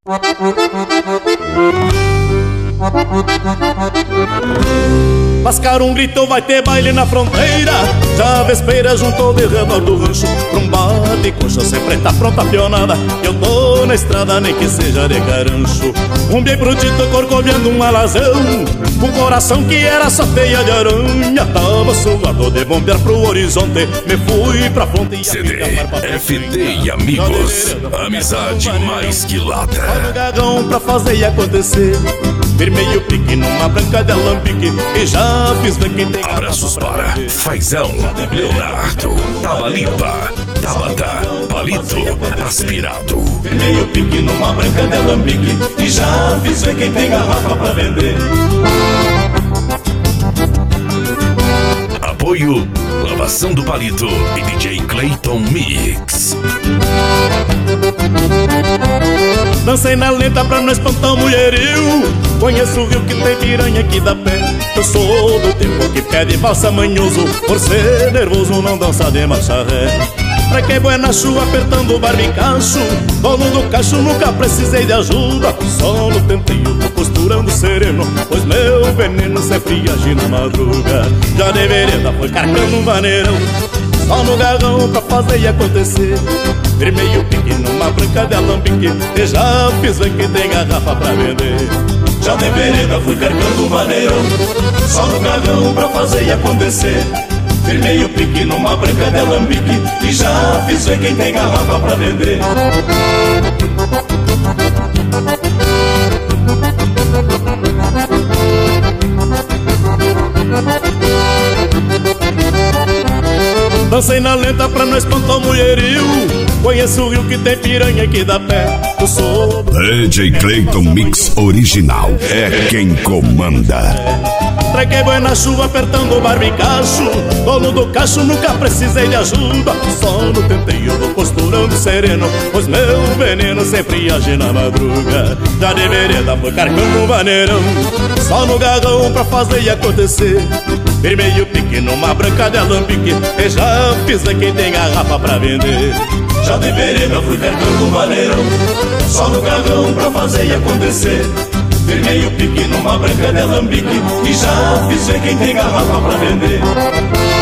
Lascar um grito, vai ter baile na fronteira. Já a vespeira juntou de redor do rancho pra um bate coxa, sempre tá pronta a pionada. Eu tô na estrada, nem que seja de carancho. Um bem brutito corcoviando um alazão. O coração que era só teia de aranha tava suado de bombear pro horizonte. Me fui pra fronte e CD, FD e amigos, amizade mais que lata. Olha o gagão pra fazer e acontecer. Firmei o pique numa branca de alambique e já fiz ver quem tem. Abraços para Faizão, Leonardo, Tabalipa, Tabata, Palito, Aspirado. Firmei o pique numa branca de alambique e já fiz ver quem tem garrafa pra vender. Apoio, Lavação do Palito e DJ Clayton Mix. Dancei na lenta pra não espantar o mulherio. Conheço o rio que tem piranha aqui da pé. Eu sou do tempo que pede valsa manhoso. Por ser nervoso não dança de marcha ré. Pra quem boé na chuva apertando o barbicacho. Dono do cacho nunca precisei de ajuda. Só no tempinho tô costurando sereno, pois meu veneno sempre age na madruga. Já deveria foi carcando um vaneirão. Só no garrão pra fazer e acontecer. Firmei o pique numa branca de alambique e já fiz ver que tem garrafa pra vender. Já de vereda fui carcando um maneirão. Só no garrão pra fazer e acontecer. Firmei o pique numa branca de alambique e já fiz ver quem tem garrafa pra vender. Dancei na lenta pra não espantar o mulherio. Conheço o rio que tem piranha aqui da pé. Eu sou DJ Clayton Mix original. É quem comanda. Trequei boi na chuva apertando o barbicacho. Dono do cacho nunca precisei de ajuda. Só no tenteio vou costurando sereno, pois meu veneno sempre age na madruga. Já de vereda foi carcando um vaneirão. Só no garrão pra fazer e acontecer. Firmei o pique numa branca de alambique e já fiz ver quem tem garrafa pra vender. Já de vereda fui carcando um vaneirão. Só no garrão pra fazer e acontecer. Firmei o pique numa branca de alambique e já fiz ver quem tem garrafa pra vender.